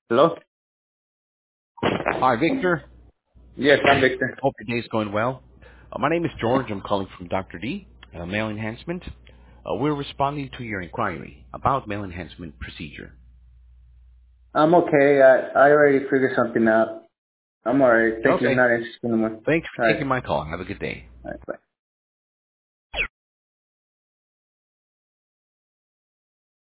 Hello? Hi, Victor. Yes, I'm Victor. Hope your day's going well. My name is George. I'm calling from Dr. D, Male Enhancement. We're responding to your inquiry about male enhancement procedure. I'm okay. I already figured something out. I'm alright. Thank you. Okay. Not interested anymore. Thanks for Alright. taking my call. Have a good day. Alright. Bye.